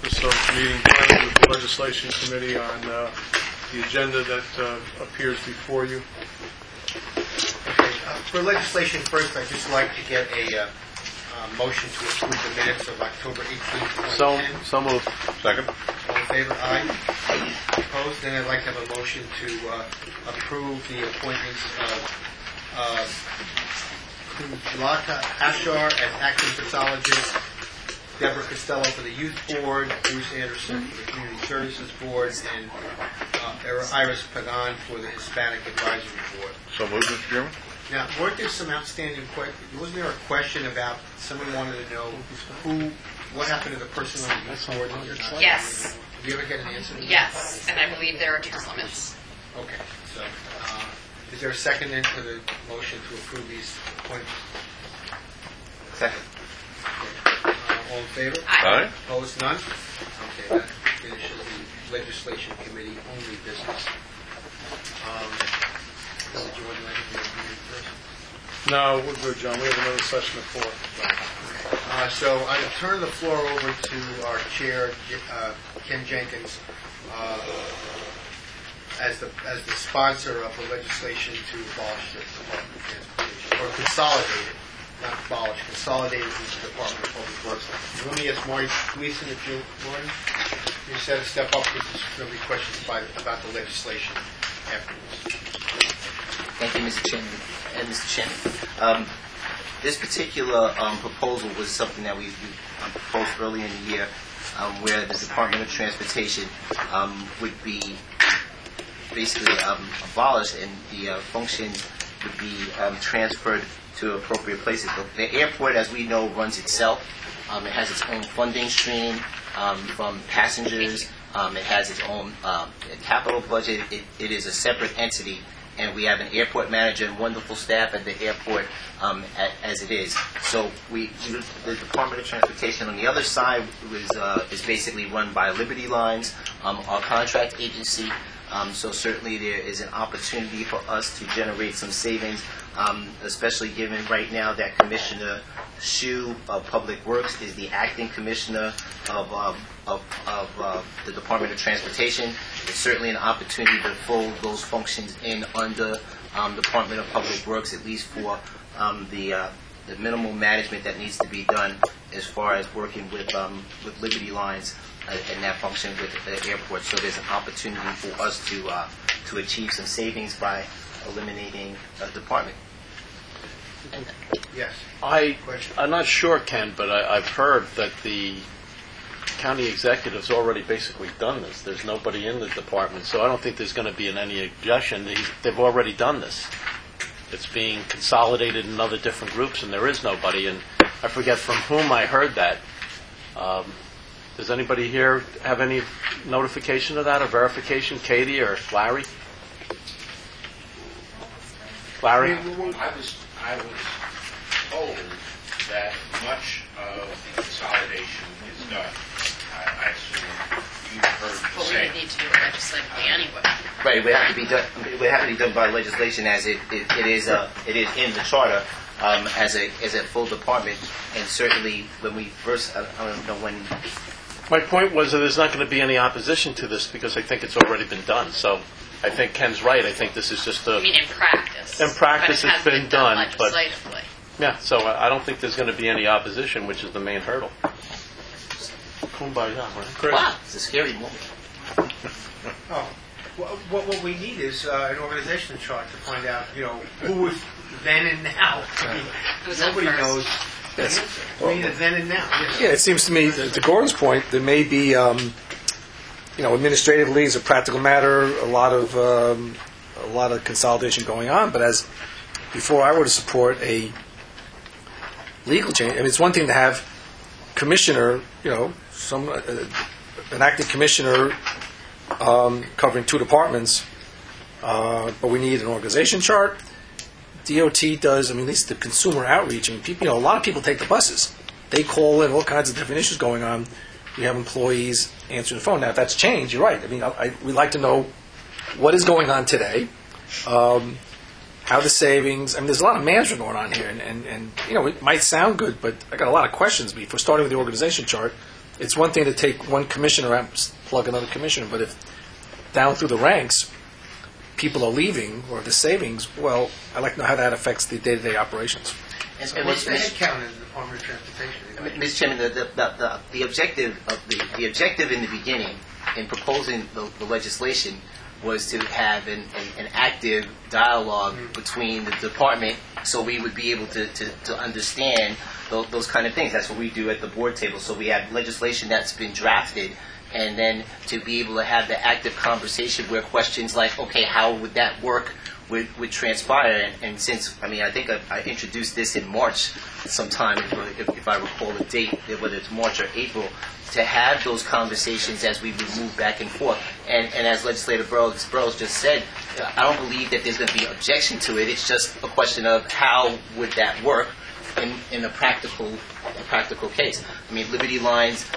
purpose of meeting with the Legislation Committee on the agenda that appears before you. Okay. For legislation first, I'd just like to get a motion to approve the minutes of October 18th, 2010. So moved. Second. All in favor? Aye. Opposed? Then I'd like to have a motion to approve the appointments of Kulata Ashar as acting pathologist, Deborah Costello for the Youth Board, Bruce Anderson for the Community Services Board, and Iris Pagan for the Hispanic Advisory Board. So moved, Mr. Chairman. Now, weren't there some outstanding questions? Wasn't there a question about someone wanted to know what happened to the person on the youth board? Yes. Did you ever get an answer? Yes, and I believe there are term limits. Okay. So, is there a second then for the motion to approve these appointments? Second. Okay. All in favor? Aye. Opposed? None? Okay, that finishes the Legislation Committee only business. Did you want to do anything first? No, we're good, John. We have another session at 4. So I turn the floor over to our chair, Ken Jenkins, as the sponsor of the legislation to abolish the Department of Transportation, or consolidate it, not abolish, consolidate it with the Department of Public Works. Let me ask Marty Gleason if you, Marty, you said to step up because there's going to be questions about the legislation afterwards. Thank you, Mr. Chairman. And Mr. Chairman, this particular proposal was something that we proposed earlier in the year, where the Department of Transportation would be basically abolished and the functions would be transferred to appropriate places. The airport, as we know, runs itself. It has its own funding stream from passengers. It has its own capital budget. It is a separate entity. And we have an airport manager and wonderful staff at the airport as it is. So the Department of Transportation on the other side is basically run by Liberty Lines, our contract agency. So certainly there is an opportunity for us to generate some savings, especially given right now that Commissioner Hsu of Public Works is the acting commissioner of the Department of Transportation. It's certainly an opportunity to fold those functions in under Department of Public Works, at least for the minimal management that needs to be done as far as working with Liberty Lines in that function with the airport. So there's an opportunity for us to achieve some savings by eliminating a department. Yes. I'm not sure, Ken, but I've heard that the county executive's already basically done this. There's nobody in the department, so I don't think there's going to be any objection. They've already done this. It's being consolidated in other different groups, and there is nobody. And I forget from whom I heard that. Does anybody here have any notification of that or verification? Katie or Larry? Larry? I was told that much of the consolidation is done. I assume you've heard the Well, we same. would need to do it legislatively anyway. Right, it would have to be done. It would have to be done by legislation, as it is in the charter as a full department. And certainly, when we first, I don't know when. My point was that there's not going to be any opposition to this because I think it's already been done. So I think Ken's right. I think this is just I mean, in practice. In practice, but it it's has been done, but- legislatively. Yeah, so I don't think there's going to be any opposition, which is the main hurdle. Kumbaya, right? Chris? Wow, it's a scary moment. Oh, what we need is an organizational chart to find out, who is then and now. Who's on Nobody first? knows. Yes. We need a then and now. Yes. Yeah, it seems to me, to Gordon's point, there may be, administratively, as a practical matter, a lot of consolidation going on. But as before, I were to support a legal change. I mean, it's one thing to have commissioner, an acting commissioner covering two departments, but we need an organization chart. DOT does, at least the consumer outreach. People, a lot of people take the buses. They call in all kinds of different issues going on. We have employees answering the phone. Now, if that's changed, you're right. We'd like to know what is going on today, how the savings. There's a lot of management going on here, and it might sound good, but I got a lot of questions. If we're starting with the organization chart, it's one thing to take one commissioner out and plug another commissioner, but if down through the ranks, people are leaving or the savings, well, I'd like to know how that affects the day-to-day operations. And What's the Ms. headcount in the Department of Transportation? Mr. Chairman, the objective in the beginning in proposing the legislation was to have an active dialogue between the department, so we would be able to understand those kind of things. That's what we do at the board table. So we have legislation that's been drafted, and then to be able to have the active conversation where questions like, okay, how would that work would transpire. And since, I think I introduced this in March sometime, if I recall the date, whether it's March or April, to have those conversations as we would move back and forth. And as Legislator Burrows just said, I don't believe that there's going to be objection to it. It's just a question of how would that work in a practical case. Liberty Lines,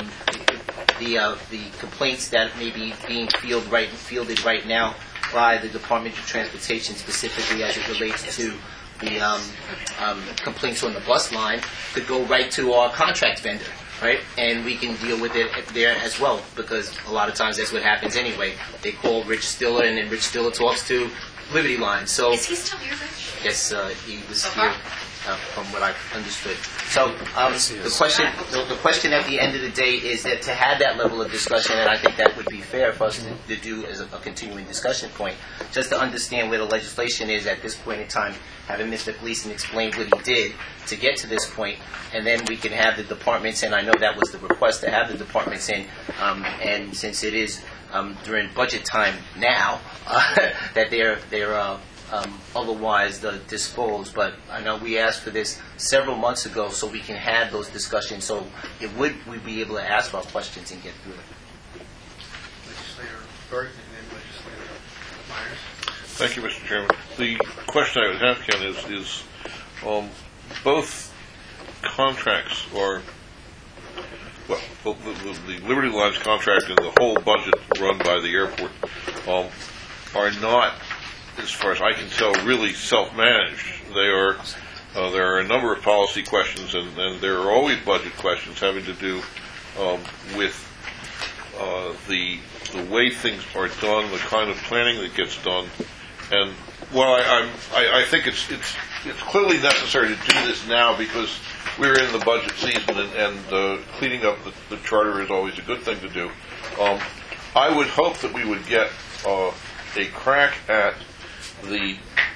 the complaints that may be being fielded right now by the Department of Transportation, specifically as it relates to the complaints on the bus line, could go right to our contract vendor, right? And we can deal with it there as well, because a lot of times that's what happens anyway. They call Rich Stiller, and then Rich Stiller talks to Liberty Lines. So Is he still here, Rich? yes, he was So here. far? From what I've understood. So the question at the end of the day is that to have that level of discussion, and I think that would be fair for us to do as a continuing discussion point, just to understand where the legislation is at this point in time, having Mr. Gleason explain what he did to get to this point, and then we can have the departments, and I know that was the request to have the departments in, and since it is during budget time now, that they're otherwise disposed. But I know we asked for this several months ago, so we can have those discussions. So we'd be able to ask our questions and get through it. Legislator Burton and then Legislator Myers. Thank you, Mr. Chairman. The question I would have, Ken, is both contracts are, well, the Liberty Lines contract and the whole budget run by the airport are not, as far as I can tell, really self-managed. They are. There are a number of policy questions, and there are always budget questions having to do with the way things are done, the kind of planning that gets done. And while I think it's clearly necessary to do this now because we're in the budget season, and cleaning up the charter is always a good thing to do. I would hope that we would get a crack at the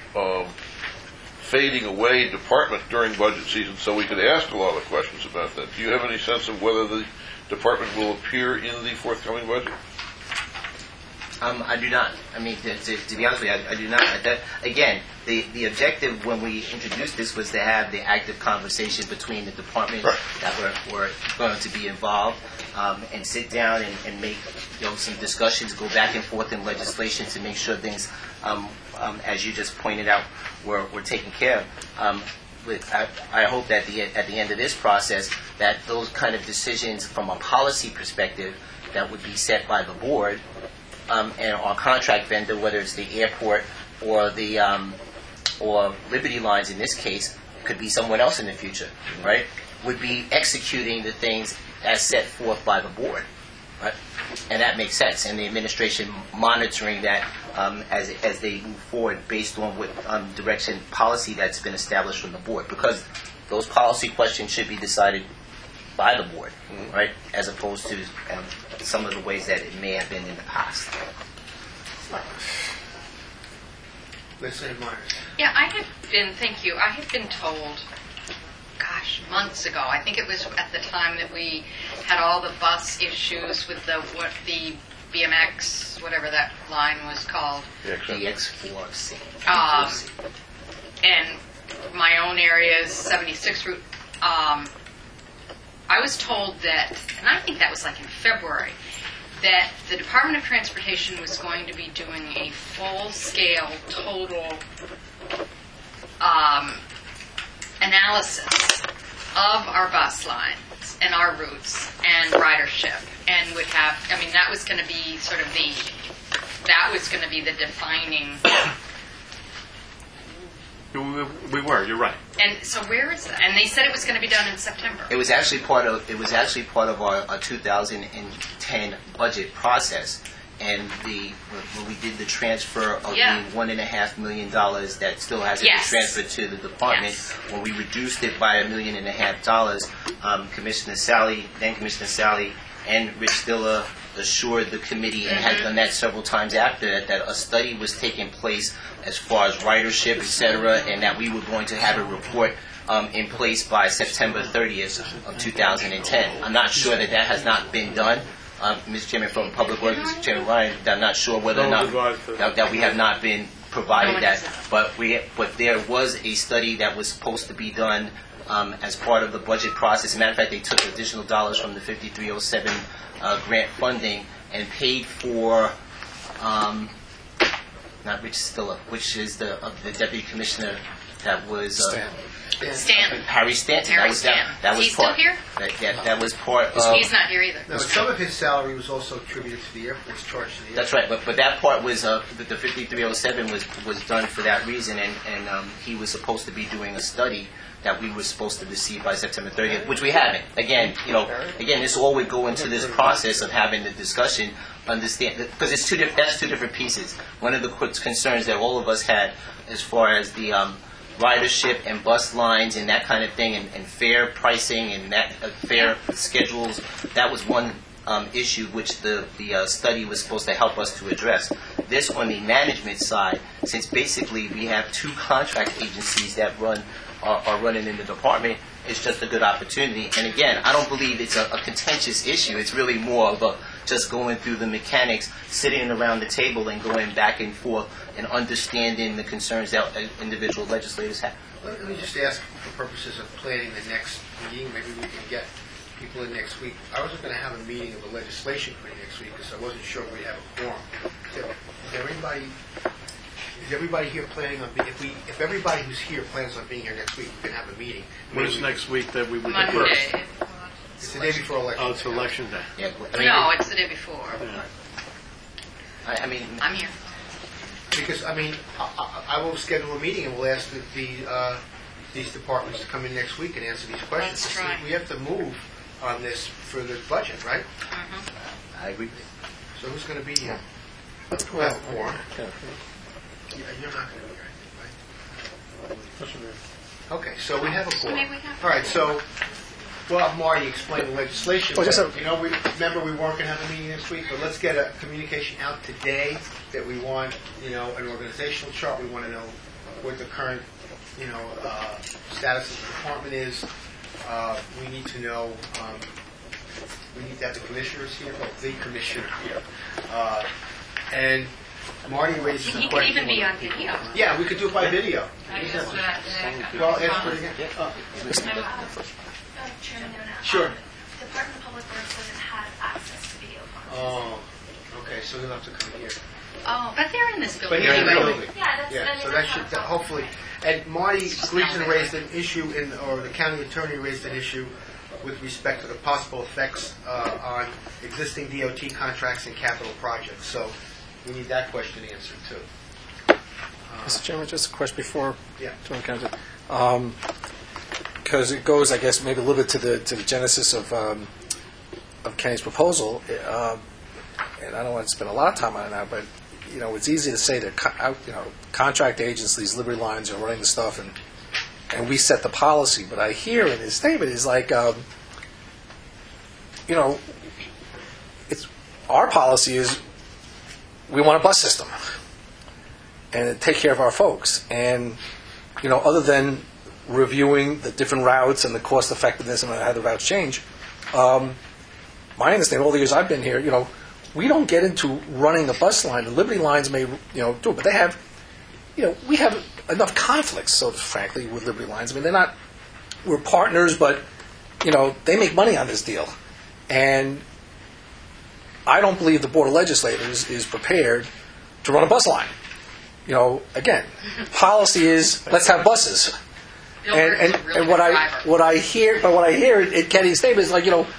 fading away department during budget season so we could ask a lot of questions about that. Do you have any sense of whether the department will appear in the forthcoming budget? I do not. To be honest with you, I do not. Again, the objective when we introduced this was to have the active conversation between the departments that were going to be involved, and sit down and make some discussions, go back and forth in legislation to make sure things, as you just pointed out, were taken care of. I hope that at the end of this process that those kind of decisions from a policy perspective that would be set by the board and our contract vendor, whether it's the airport or the or Liberty Lines in this case, could be someone else in the future, right? Would be executing the things as set forth by the board, right? And that makes sense. And the administration monitoring that as they move forward based on what direction policy that's been established from the board, because those policy questions should be decided by the board, right? As opposed to some of the ways that it may have been in the past. Legislator Myers. Yeah, I had been told, months ago, I think it was at the time that we had all the bus issues with the BMX, whatever that line was called. The X4C. And my own area is 76 route. I was told that, and I think that was like in February, that the Department of Transportation was going to be doing a full-scale, total analysis of our bus lines and our routes and ridership, and would have, that was going to be the defining We were, you're right. And so where is that? And they said it was going to be done in September. It was actually part of our 2010 budget process, and when we did the transfer of Yeah. the $1.5 million that still hasn't Yes. been transferred to the department, Yes. when we reduced it by $1.5 million, Commissioner Sally, and Rich Stiller assured the committee, and had done that several times after that a study was taking place as far as ridership, et cetera, and that we were going to have a report in place by September 30th of 2010. I'm not sure that has not been done. Mr. Chairman, from Public Works, Mr. Chairman Ryan, I'm not sure whether or not that we have not been provided that. But there was a study that was supposed to be done as part of the budget process. As a matter of fact, they took additional dollars from the 5307 grant funding and paid for, not Rich Stiller, which is the Deputy Commissioner that was... Stanton. Harry Stanton. Harry That Stanton. was He's part, still here? That was part of... He's not here either. No, some of his salary was also attributed to the Air Force, charged to the Air That's right, but that part was the 5307 was done for that reason, and he was supposed to be doing a study that we were supposed to receive by September 30th, which we haven't. Again, this all would go into this process of having the discussion. Understand, because that's two different pieces. One of the concerns that all of us had, as far as the ridership and bus lines and that kind of thing, and fare pricing and that fare schedules, that was one issue which the study was supposed to help us to address. This on the management side, since basically we have two contract agencies that are running in the department, it's just a good opportunity. And again, I don't believe it's a contentious issue. It's really more of just going through the mechanics, sitting around the table and going back and forth and understanding the concerns that individual legislators have. Let me just ask, for purposes of planning the next meeting, maybe we can get people in next week. I was going to have a meeting of the legislation committee next week because I wasn't sure if we'd have a quorum. Is everybody here planning on being? If everybody who's here plans on being here next week, we can have a meeting. When is next week that we would do first? Monday. It's the day before election. Oh, it's election day. Yeah, No, it's the day before. I mean, I'm here. Because I will schedule a meeting and we'll ask these departments to come in next week and answer these questions. That's right. We have to move on this for the budget, right? I agree. So who's going to be here? Well, Warren. You're not going to be here, I think, right? Okay, so we have a quorum. Maybe we have All right, so we'll have Marty explain the legislation. Well, just remember we weren't going to have a meeting next week, but let's get a communication out today that we want, an organizational chart. We want to know what the current, status of the department is. We need to know. We need to have the commissioners here, the commissioner here, and Marty raises the He question. could even be on video. Yeah, we could do it by video. Well, ask for it again. Chairman Nona, Sure. Department of Public Works doesn't have access to video conferences. Oh, okay, so you'll have to come here. Oh, but they're in this But building. here in the anyway. building. Yeah, that's Yeah, so that should, hopefully, and Marty Gleason raised an issue or the county attorney raised an issue with respect to the possible effects on existing DOT contracts and capital projects. So we need that question answered too. Mr. Chairman, just a question before Yeah. because it goes, I guess, maybe a little bit to the genesis of Kenny's proposal, and I don't want to spend a lot of time on it now, but it's easy to say that contract agencies, Liberty Lines are running the stuff, and we set the policy. But I hear in his statement is like, it's our policy is we want a bus system and take care of our folks, and other than reviewing the different routes and the cost effectiveness and how the routes change. My understanding, all the years I've been here, we don't get into running a bus line. The Liberty Lines may, do it, but they have, we have enough conflicts, so frankly, with Liberty Lines. I mean, we're partners, but, they make money on this deal. And I don't believe the Board of Legislators is prepared to run a bus line. Again, policy is let's have buses. Bill Burke's a really And good driver. what I hear in Kenny's statement is like,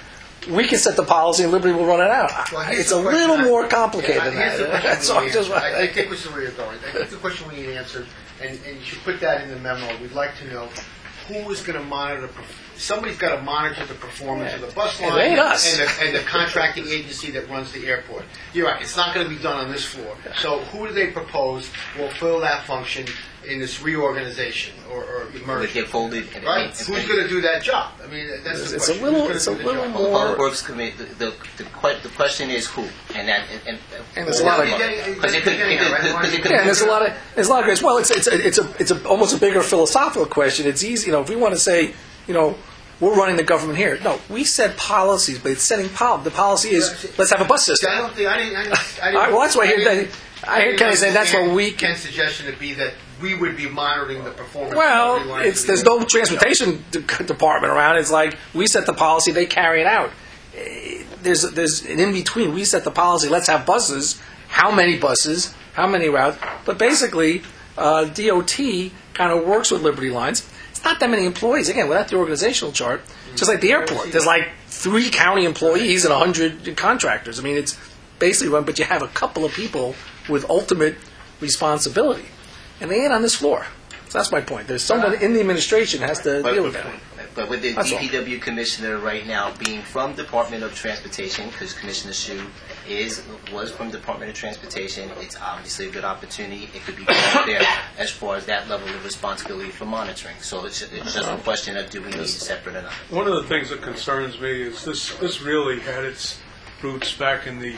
we can set the policy and Liberty will run it out. Well, here's It's the a question little I- more complicated than Here's the that. question That's we all. need Just answered. I think this is where you're going. I think the question we need answered, and you should put that in the memo. We'd like to know who is going to monitor. Somebody's got to monitor the performance of the bus It line ain't us. and the contracting agency that runs the airport. You're right. It's not going to be done on this floor. So who do they propose will fill that function in this reorganization or Would merger? get folded. And Right? Who's going to do that job? I mean, that's the It's a question. little- Who's it's a gonna do the little job? more- Public Works Committee, the question is who? And there's a lot of- because it could, Yeah, and there's a lot of grace. Well, it's almost a bigger philosophical question. It's easy, if we want to say, we're running the government here. No, we set policies, but it's setting the policy is let's have a bus system. I don't think I didn't. Well, that's why I hear Kenny saying that's what we can. Ken's suggestion to be that we would be monitoring the performance. of Well, every line of there's the- no transportation department around. It's like we set the policy, they carry it out. There's an in between. We set the policy. Let's have buses. How many buses? How many routes? But basically, DOT kind of works with Liberty Lines. It's not that many employees. Again, without the organizational chart, just like the airport, there's like 3 county employees and 100 contractors. I mean, it's basically run, but you have a couple of people with ultimate responsibility, and they ain't on this floor. So that's my point. There's someone in the administration has to deal with that. But with the That's all. DPW commissioner right now being from Department of Transportation, because Commissioner Shu was from Department of Transportation, it's obviously a good opportunity. It could be brought there as far as that level of responsibility for monitoring. So it's just a question of do we need it separate or not. One of the things that concerns me is this really had its roots back in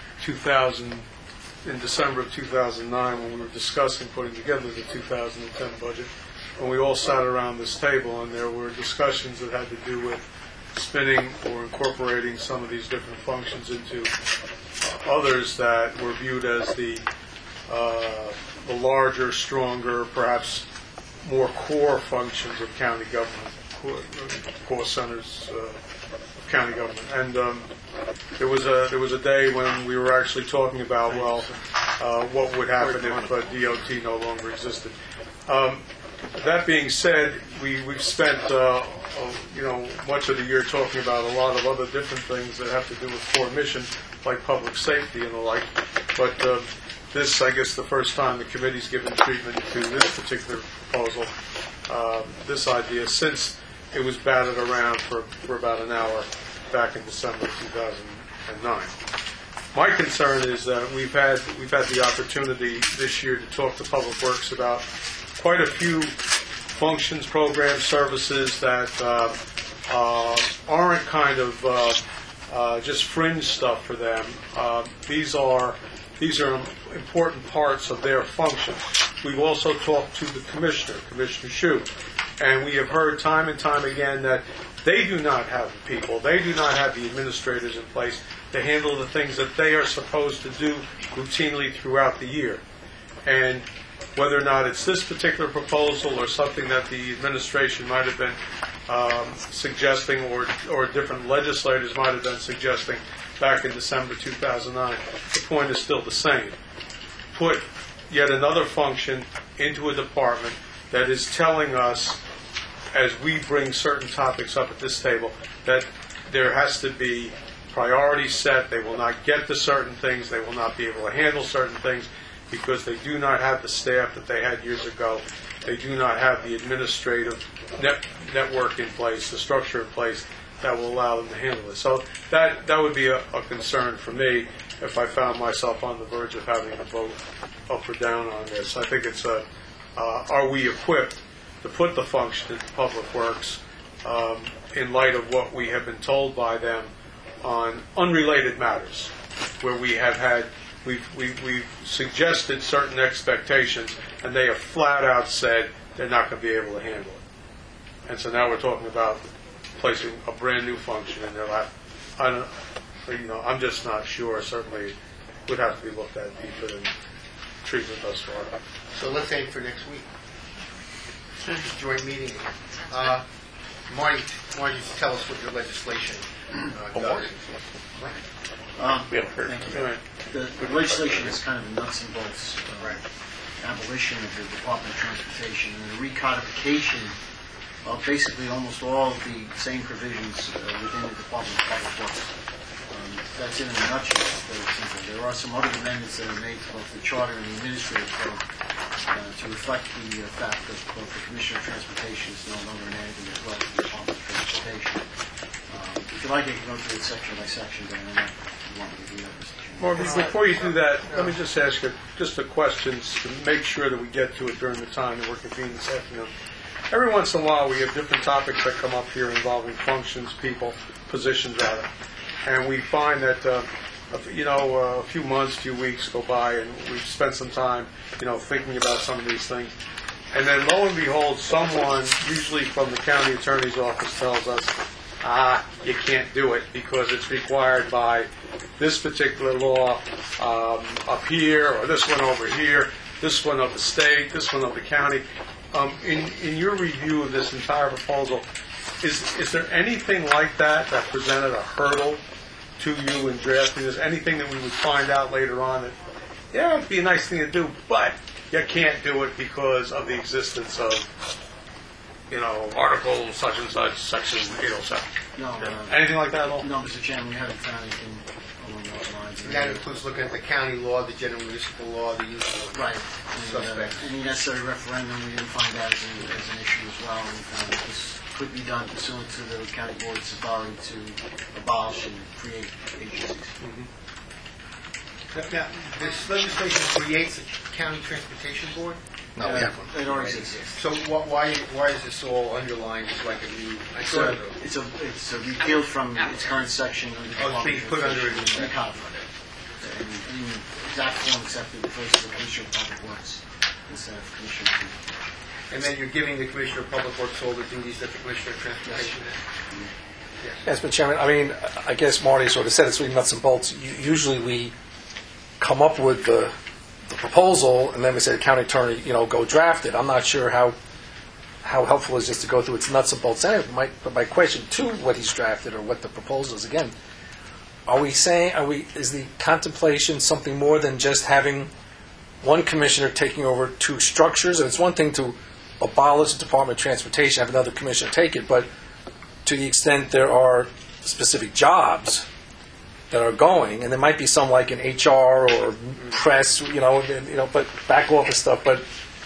December of 2009 when we were discussing putting together the 2010 budget, when we all sat around this table and there were discussions that had to do with spinning or incorporating some of these different functions into others that were viewed as the larger, stronger, perhaps more core functions of county government, core centers of county government. And there was a day when we were actually talking about, what would happen if DOT no longer existed. That being said, we've spent much of the year talking about a lot of other different things that have to do with core mission, like public safety and the like. But this, I guess, the first time the committee's given treatment to this particular proposal, this idea, since it was batted around for about an hour back in December 2009. My concern is that we've had the opportunity this year to talk to Public Works about quite a few functions, programs, services that aren't kind of just fringe stuff for them. These are important parts of their function. We've also talked to the Commissioner Shu, and we have heard time and time again that they do not have the people, they do not have the administrators in place to handle the things that they are supposed to do routinely throughout the year. And whether or not it's this particular proposal or something that the administration might have been suggesting or different legislators might have been suggesting back in December 2009, the point is still the same. Put yet another function into a department that is telling us, as we bring certain topics up at this table, that there has to be priorities set. They will not get to certain things. They will not be able to handle certain things because they do not have the staff that they had years ago. They do not have the administrative network in place, the structure in place that will allow them to handle it. So that would be a concern for me if I found myself on the verge of having to vote up or down on this. I think it's are we equipped to put the function into Public Works in light of what we have been told by them on unrelated matters, where we have had we've suggested certain expectations, and they have flat out said they're not going to be able to handle it. And so now we're talking about placing a brand new function in their lap. I'm just not sure. Certainly, would have to be looked at deeper than treatment thus far. So let's aim for next week. Joint meeting. Marty, why don't you tell us what your legislation does? Thank you. The legislation is kind of the nuts and bolts abolition of the Department of Transportation and the recodification basically almost all of the same provisions within the Department of Public Works. That's in a nutshell. Very simple. There are some other amendments that are made to both the charter and the administrative code to reflect the fact that both the Commissioner of Transportation is no longer an entity as well as the Department of Transportation. If you like, I can go through it section by section, but I don't know if you want me to do that, Mr. Chairman. Morgan, before you do that, let me just ask you just a question to make sure that we get to it during the time that we're convening this afternoon. Every once in a while, we have different topics that come up here involving functions, people, positions, rather. And we find that, a few months, few weeks go by, and we've spent some time, thinking about some of these things. And then, lo and behold, someone, usually from the county attorney's office, tells us, you can't do it because it's required by this particular law up here, or this one over here, this one of the state, this one of the county. In your review of this entire proposal, is there anything like that presented a hurdle to you in drafting this? Anything that we would find out later on that, it'd be a nice thing to do, but you can't do it because of the existence of, article such and such, section 807? No, Anything like that at all? no, Mr. Chairman, we haven't found anything along those lines. And that includes looking at the county law, the general municipal law, the usual Right. suspects. Any necessary referendum, we didn't find that as an issue as well. We found that this could be done pursuant to the county board's authority to abolish and create agencies. Now, this legislation creates a county transportation board? No, we have one. It already exists. So why is this all underlined as like a new? It's a repeal from its current section of the Oh, it's being put under it. recodified. And in exact form except it refers to the Commissioner of Public Works instead of Commissioner of Transportation. And then you're giving the Commissioner of Public Works all the duties that the Commissioner of Transportation has. Yes, Mr. Chairman, I guess Marty sort of said it's really nuts and bolts. Usually we come up with the proposal, and then we say the county attorney, go draft it. I'm not sure how helpful it is just to go through its nuts and bolts. Anyway, but my question to what he's drafted or what the proposal is, again, is the contemplation something more than just having one commissioner taking over two structures? And it's one thing to abolish the Department of Transportation, have another commissioner take it, but to the extent there are specific jobs that are going, and there might be some like in HR or press, but back office stuff. But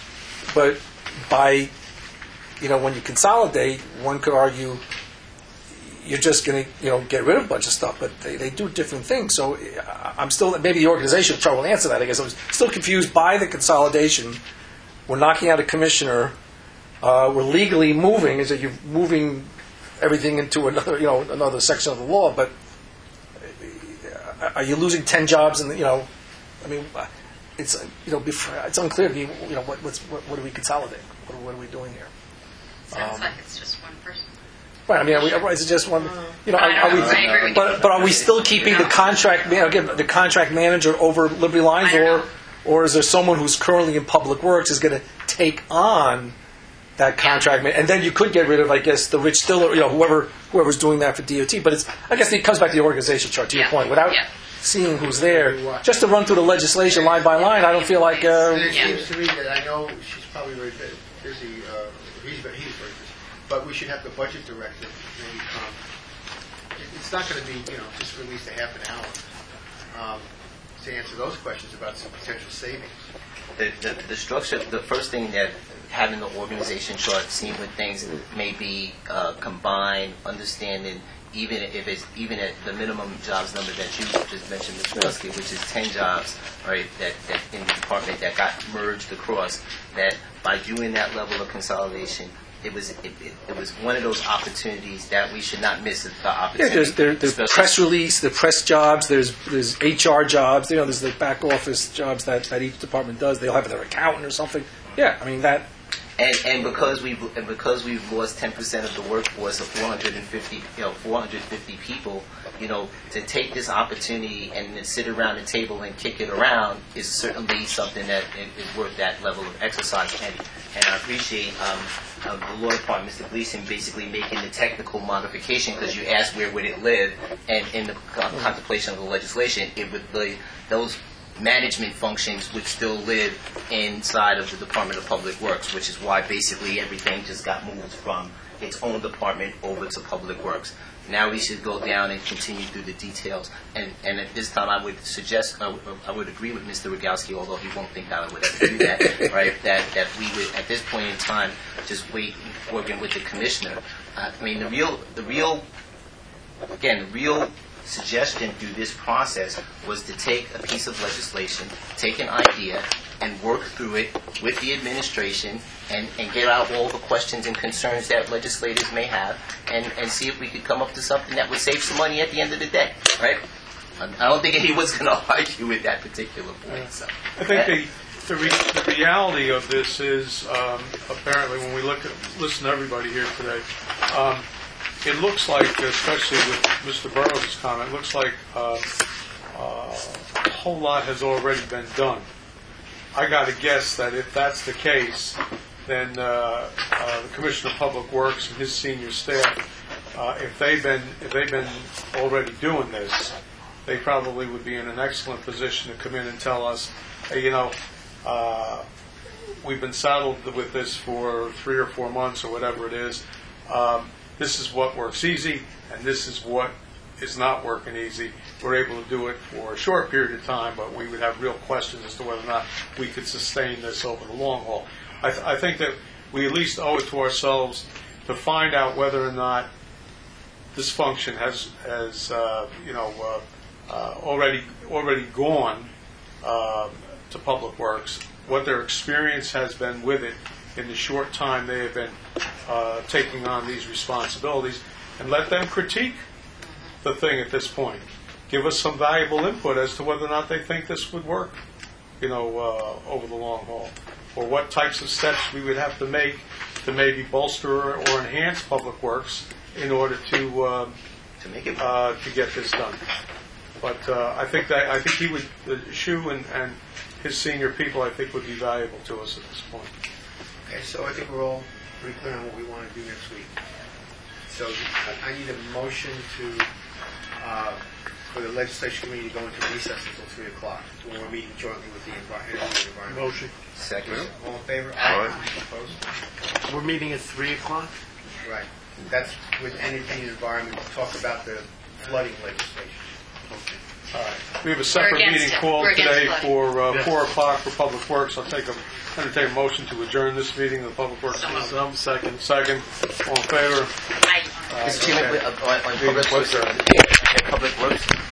by, when you consolidate, one could argue you're just going to, get rid of a bunch of stuff. But they do different things. So I'm still, maybe the organization will trouble to answer that. I guess I was still confused by the consolidation. We're knocking out a commissioner. We're legally moving, is that you're moving everything into another, another section of the law, but are you losing 10 jobs? And it's it's unclear to me. What do we consolidate? What are we doing here? Sounds like it's just one person. Right. Is it just one? I agree with you. But are we still keeping the contract? The contract manager over Liberty Lines, or is there someone who's currently in Public Works is going to take on that contract, and then you could get rid of, I guess, the Rich Stiller, whoever's doing that for DOT. But I guess it comes back to the organization chart. To your point, without seeing who's there, just to run through the legislation line by line, I don't feel like. It seems to me that I know she's probably very busy. He's very busy, but we should have the budget director maybe come. It's not going to be just released a half an hour to answer those questions about some potential savings. The structure, the first thing that having the organization chart, seeing what things may be combined, understanding, even at the minimum jobs number that you just mentioned, Mr. Rusky, which is 10 jobs, right, that in the department that got merged across, that by doing that level of consolidation, it was one of those opportunities that we should not miss the opportunity. Yeah, there's press release, the press jobs, there's HR jobs, there's the back office jobs that each department does. They'll have their accountant or something. Yeah, that. And because we've lost 10% of the workforce of 450 people, to take this opportunity and then sit around the table and kick it around is certainly something that is worth that level of exercise. And I appreciate the law department, Mr. Gleason, basically making the technical modification, because you asked where would it live, and in the contemplation of the legislation, it would those management functions would still live inside of the Department of Public Works, which is why basically everything just got moved from its own department over to Public Works. Now we should go down and continue through the details. And at this time, I would suggest, I would agree with Mr. Rogowski, although he won't think that I would ever do that, right? That we would, at this point in time, just wait, working with the commissioner. I mean, the real suggestion through this process was to take a piece of legislation, take an idea, and work through it with the administration and get out all the questions and concerns that legislators may have and see if we could come up to something that would save some money at the end of the day, right? I don't think anyone's going to argue with that particular point. So. I think the reality of this is, apparently, when we listen to everybody here today, it looks like, especially with Mr. Burrows' comment, it looks like a whole lot has already been done. I got to guess that if that's the case, then the Commissioner of Public Works and his senior staff, if they've been already doing this, they probably would be in an excellent position to come in and tell us, hey, we've been saddled with this for 3 or 4 months or whatever it is. This is what works easy, and this is what is not working easy. We're able to do it for a short period of time, but we would have real questions as to whether or not we could sustain this over the long haul. I think that we at least owe it to ourselves to find out whether or not this function has already gone to Public Works, what their experience has been with it in the short time they have been taking on these responsibilities, and let them critique the thing at this point. Give us some valuable input as to whether or not they think this would work, over the long haul, or what types of steps we would have to make to maybe bolster or enhance Public Works in order to make it to get this done. But I think he would, Shu and his senior people, I think, would be valuable to us at this point. Okay, so I think we're all pretty clear on what we want to do next week. So I need a motion for the legislation committee to go into recess until 3 o'clock when we're meeting jointly with the environment. Motion. Second. All in favor? Aye. Opposed? We're meeting at 3 o'clock? Right. That's with Energy and Environment to talk about the flooding legislation. Okay. All right. We have a separate We're against meeting it. called We're against today flooding. for 4 o'clock for Public Works. I'll entertain a motion to adjourn this meeting of the Public Works. Some second. Second. All in favor? Aye. Mr. Chairman, on Public Works,